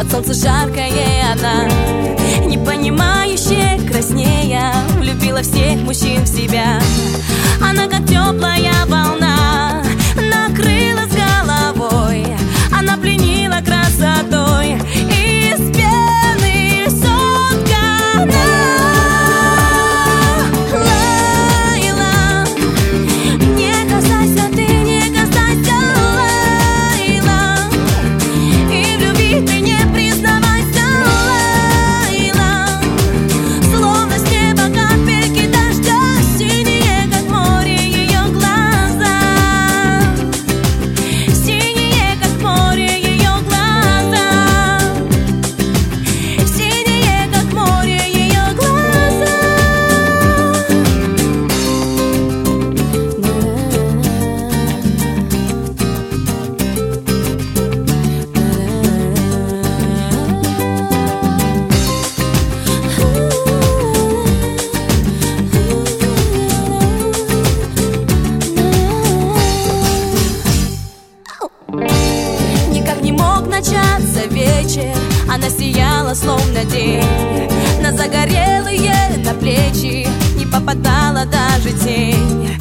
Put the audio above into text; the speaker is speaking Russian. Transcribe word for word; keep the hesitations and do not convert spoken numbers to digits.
солнце жаркое она, не понимающая, краснея, влюбила всех мужчин в себя. Она как теплая волна накрыла с головой, она пленила красотой, из пены соткана. Лейла, не касайся ты, не касайся, Лейла, и в любви ты не признавайся, Лейла. Словно с неба капельки дождя, синие, как море, ее глаза, синие, как море, ее глаза, синие, как море, ее глаза. Никак не мог начаться вечер, она сияла словно день. На загорелые, на плечи не попадала даже тень.